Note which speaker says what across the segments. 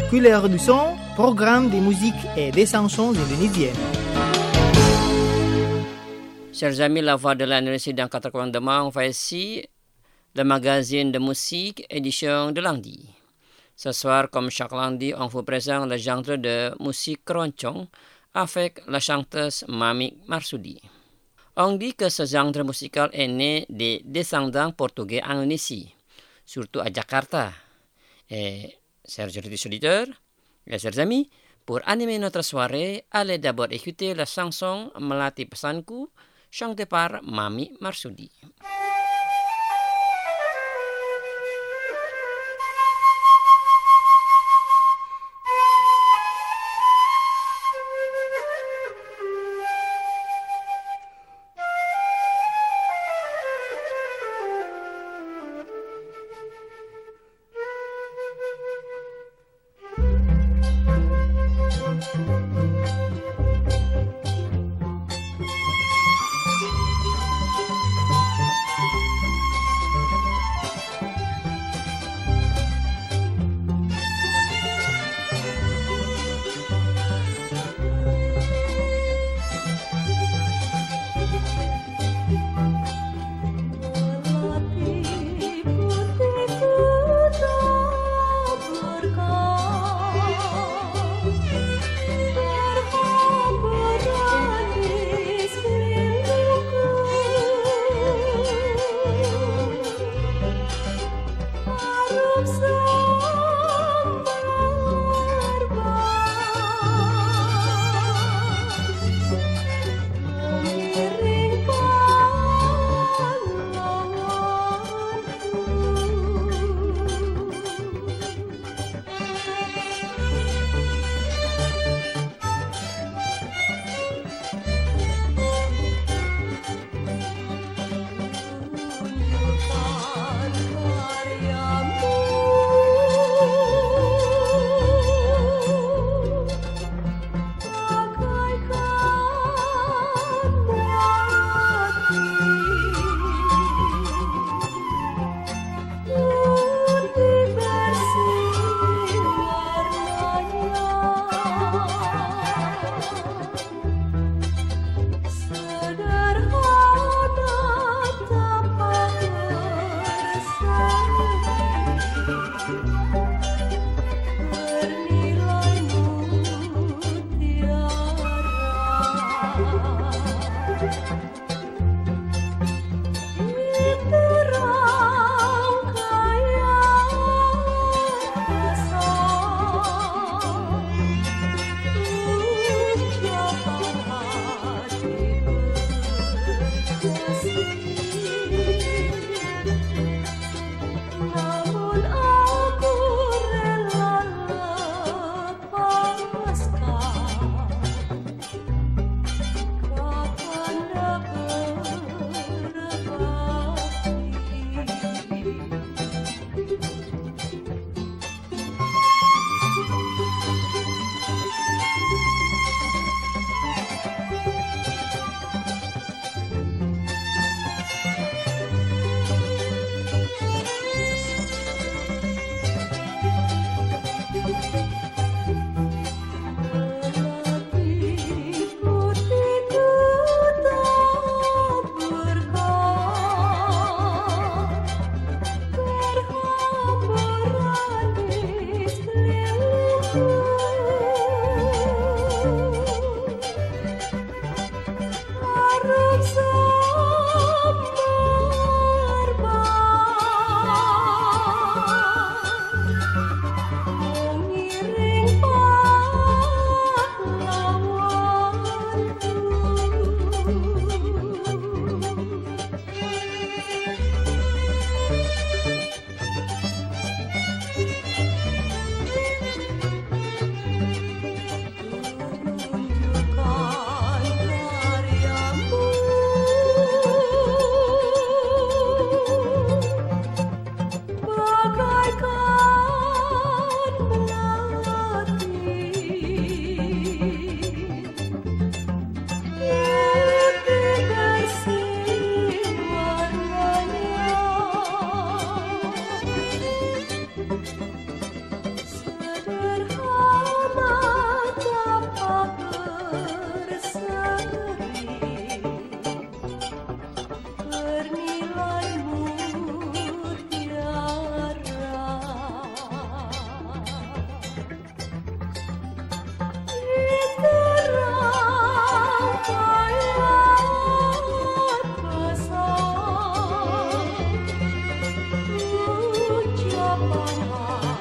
Speaker 1: Couleur du son, programme de musique et des chansons indonésiennes.
Speaker 2: Chers amis, la voix de l'Indonésie dans 4 coins de monde, voici le magazine de musique, édition de lundi. Ce soir, comme chaque lundi, on vous présente le genre de musique keroncong avec la chanteuse Mami Marsudi. On dit que ce genre musical est né des descendants portugais en Indonésie, surtout à Jakarta. Et, chers auditeurs et chers amis, pour animer notre soirée, allez d'abord écouter la chanson Melati Pesanku, chantée par Mami Marsudi.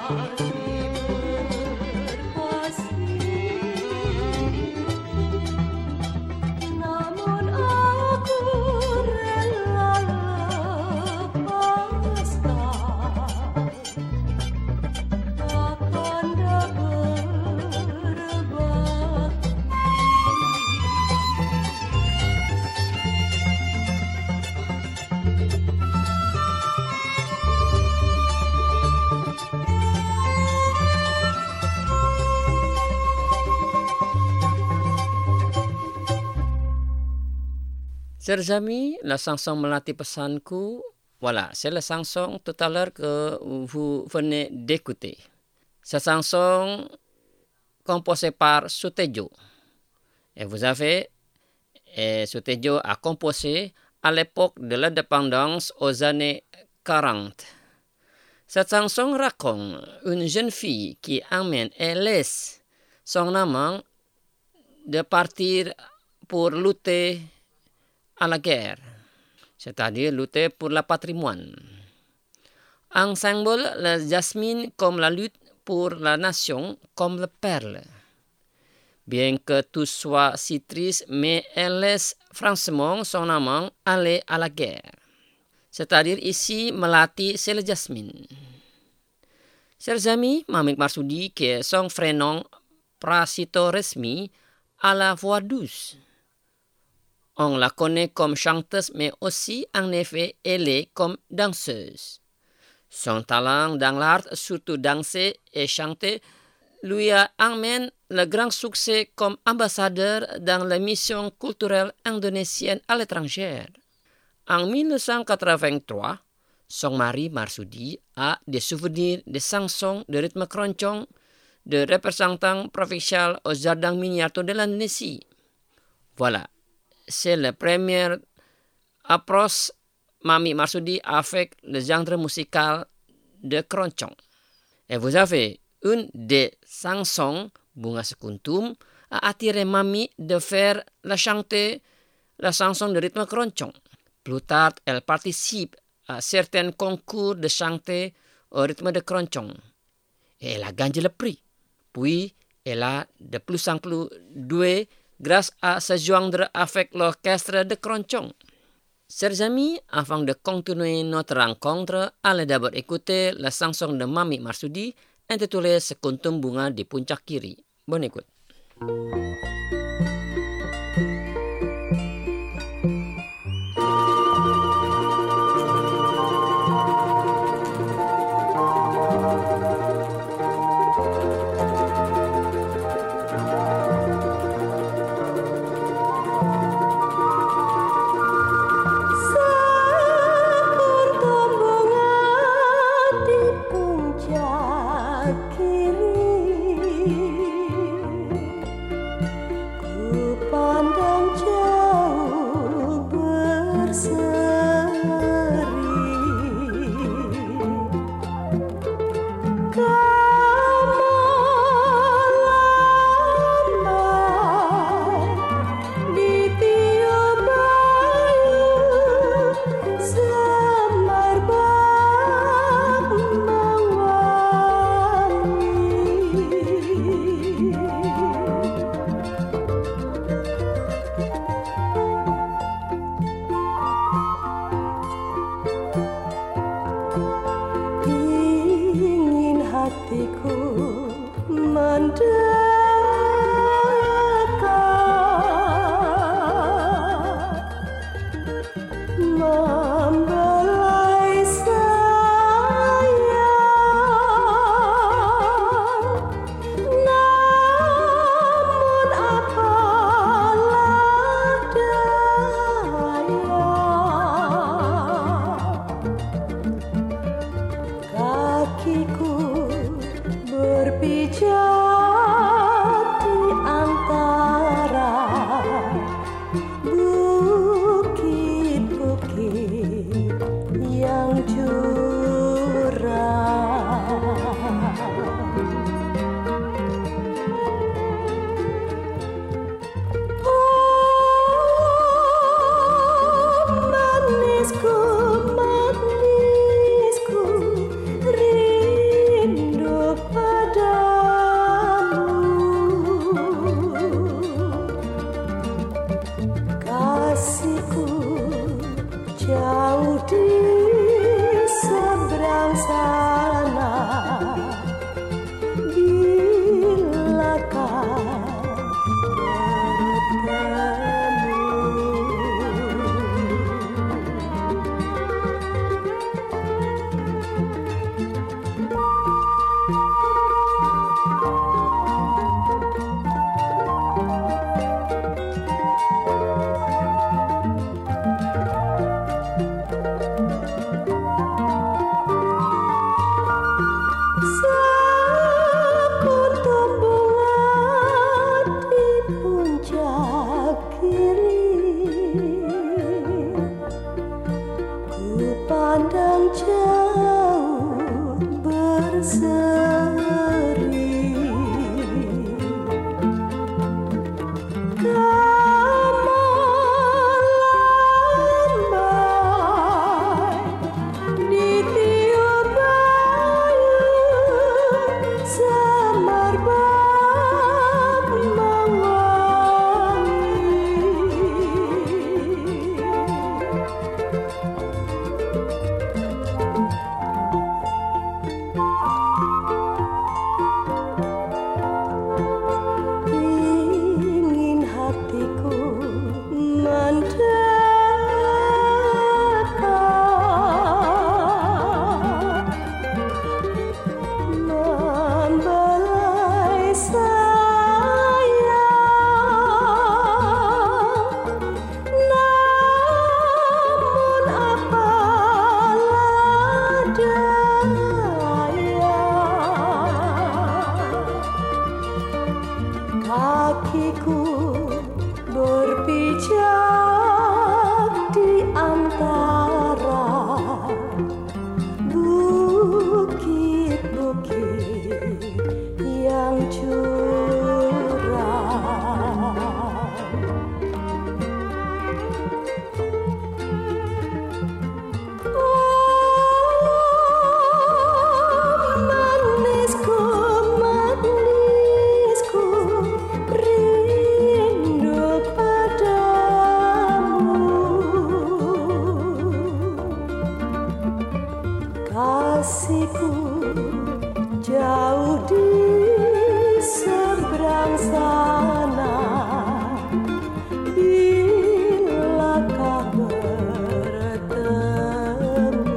Speaker 2: Chers amis, la chanson Melati Pesanku, voilà, c'est la chanson tout à l'heure que vous venez d'écouter. Cette chanson composée par Soetedjo. Et vous avez, Soetedjo a composé à l'époque de l'indépendance aux années 40. Cette chanson raconte une jeune fille qui emmène et laisse son amant de partir pour lutter à la guerre, c'est-à-dire lutter pour le patrimoine. Un symbole, le jasmine comme la lutte pour la nation, comme le perle. Bien que tout soit si triste, mais elle laisse franchement son amant aller à la guerre. C'est-à-dire ici, Melati, c'est le jasmine. Chers amis, Mamik Marsudi, qui est son vrai nom, Prasito Resmi, a la voix douce. On la connaît comme chanteuse, mais aussi, en effet, elle est comme danseuse. Son talent dans l'art, surtout danser et chanter, lui a amené le grand succès comme ambassadeur dans les missions culturelles indonésiennes à l'étranger. En 1983, son mari Marsudi a des souvenirs de chansons de rythme keroncong de représentants provinciaux au jardin miniature de l'Indonésie. Voilà. C'est la première approche Mami Marsudi avec le genre musical de keroncong. Et vous avez une des chansons, Bunga Sekuntum, a attiré Mami de faire chanter la chanson de rythme keroncong. Plus tard, elle participe à certains concours de chanter au rythme de keroncong. Et elle a gagné le prix. Puis, elle a de plus en plus doué grâce à se joindre avec l'orchestre de keroncong. Chers amis, avant de continuer notre rencontre, allez d'abord écouter la chanson de Mami Marsudi intitulée Sekuntum Bunga di Puncak Kiri. Bonne écoute.
Speaker 3: Kakiku berpijak Kakiku berpijak di antara bukit-bukit yang curam. Manisku, manisku, rindu padamu. Kasihku jauh di seberang sana, bilakah bertemu.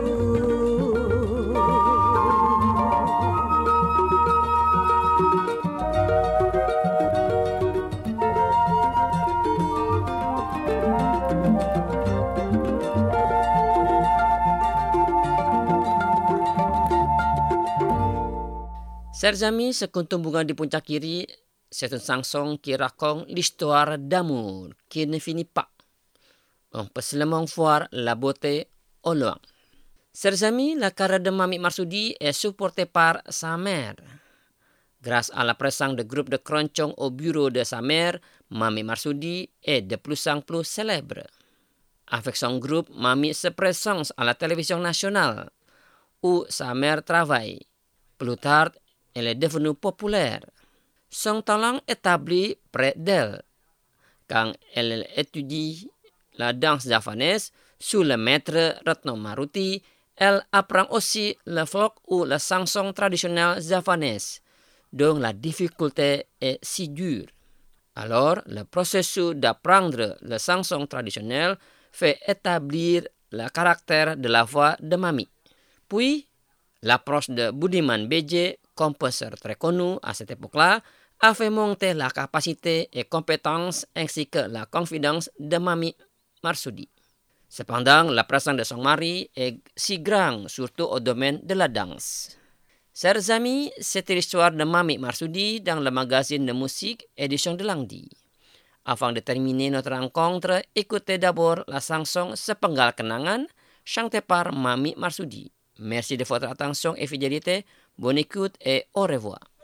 Speaker 2: Serzami sekuntum bunga di puncak kiri, c'est un chanson qui raconte l'histoire d'amour qui ne finit pas. On peut seulement voir la beauté au loin. Serzami, la carrière de Mami Marsoudi est supportée par sa mère. Grâce à la présence de groupes de Kronchong au bureau de sa mère, Mami Marsoudi est de plus en plus célèbre. Avec son groupe, Mami se présente à la télévision nationale, où sa mère travaille. Plus tard, elle est devenue populaire. Son talent établi près d'elle. Quand elle étudie la danse javanaise sous le maître Retno Maruti, elle apprend aussi le folk ou la chanson traditionnelle javanaise, dont la difficulté est si dure. Alors, le processus d'apprendre la chanson traditionnelle fait établir le caractère de la voix de Mami. Puis, l'approche de Budiman Beje, compositeur très connu à cette époque-là, a fait monter la capacité et compétence ainsi que la confiance de Mami Marsoudi. Cependant, la présence de son mari est si grande, surtout au domaine de la danse. Chers amis, c'était l'histoire de Mami Marsoudi dans le magazine de musique édition de Langdi. Avant de terminer notre rencontre, écoutez d'abord la chanson Sepenggal Kenangan, chantée par Mami Marsoudi. Merci de votre attention et fidélité. Bonne écoute et au revoir.